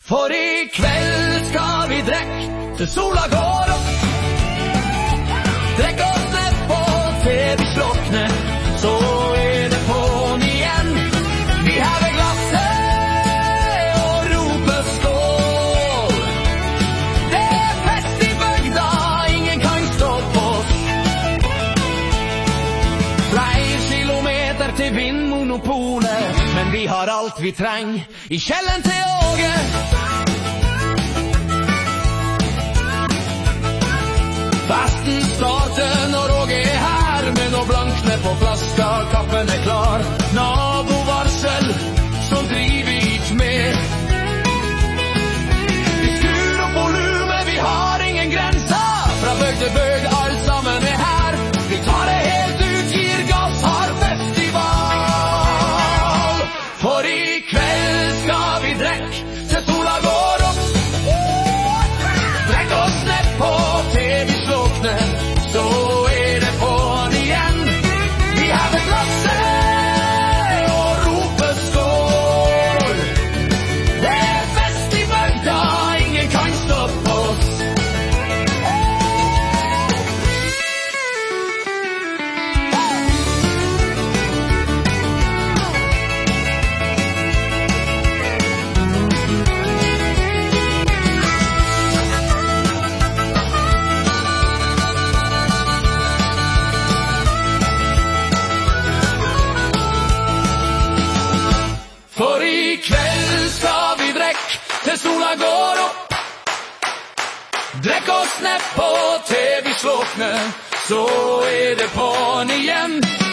For i kveld skal vi drekke til sola går opp. Drekk oss ned på til vi slokner, så det på'n igjen. Vi hever glasset og roper skål. Det fest i bygda, ingen kan stoppe oss. Flere kilometer til Vinmonopolet, men vi har alt vi trenger i kjelleren til Åge. Festen starter når Åge her, med noe blankne på flaska, kaffen klar. Nabovarsel, som driver ikke mer. Vi skrur opp volumet, vi har ingen grenser. Fra bøg til bøg, alt sammen her. Vi tar det helt ut, gir gass, har festival. For i kveld skal vi drekke til sola går opp. Drekk oss ned på til vi slokner, så det på'n igjen. Vi hever glasset og roper skål. Det fest i bygda, ingen kan stoppe oss. For i kveld skal vi drekke til sola går opp. Drekk oss ned på til vi slokner, så det på'n igjen.